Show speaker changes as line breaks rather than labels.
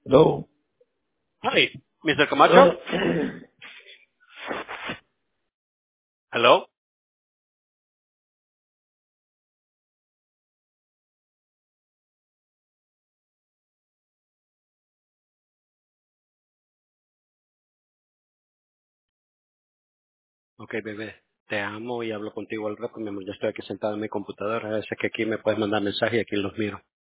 No.
Hi, Mr. Camacho. Hello. Ok, bebé. Te amo y hablo contigo al rato, mi amor. Yo estoy aquí sentado en mi computadora. A veces que aquí me puedes mandar mensajes y aquí los miro.